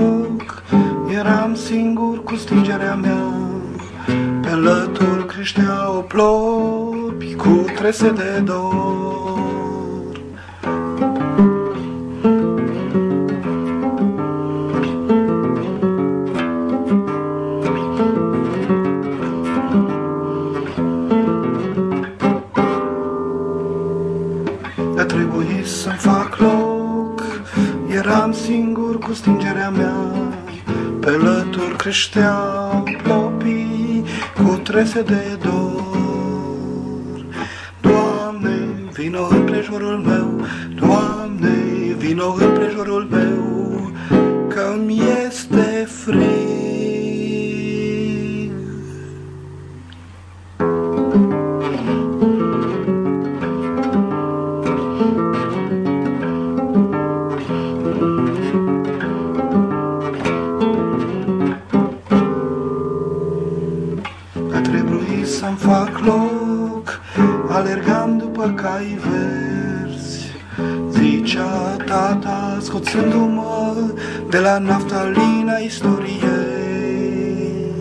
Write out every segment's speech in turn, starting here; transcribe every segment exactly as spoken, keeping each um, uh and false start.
loc, eram singur cu stingerea mea. Pe lături creșteau plopi cu trese de dor. A trebuit să-mi fac loc, eram singur cu stingerea mea. Pe lături creșteau plopii cu trese de dor. Doamne, vino împrejurul meu, Doamne, vino împrejurul meu, că-mi este frig. A trebuit să-mi fac loc, alergam după cai verzi. Zicea tata, scoțându-mă de la naftalina istoriei.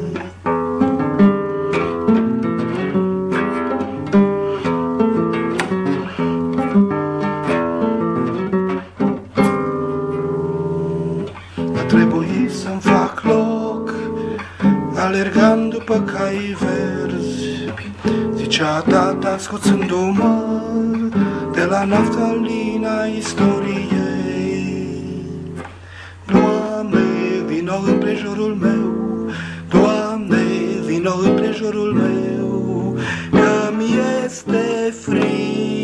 A trebuit să-mi fac loc, alergam după cai verzi. Zicea tata, scoțându-mă de la naftalina istoriei. Doamne, vino împrejurul meu, Doamne, vino împrejurul meu, că-mi este frig.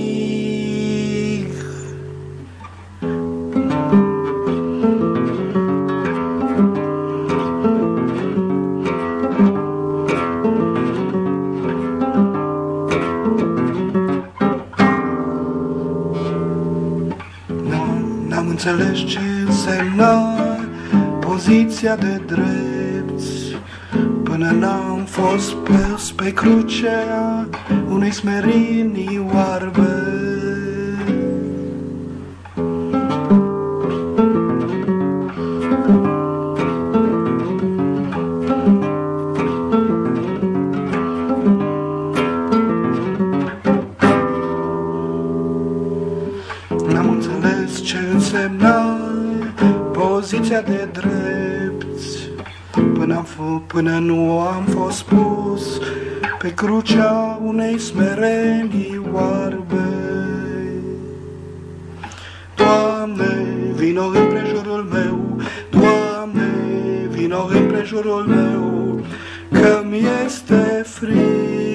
N-am înțeles ce însemna poziția de drepți, până n-am fost pus pe crucea unei smerenii oarbe. N-am înțeles ce însemna poziția de drepți, până, am f- până nu am fost pus pe crucea unei smerenii oarbe. Doamne, vino împrejurul meu, Doamne, vino împrejurul meu, că-mi este frig.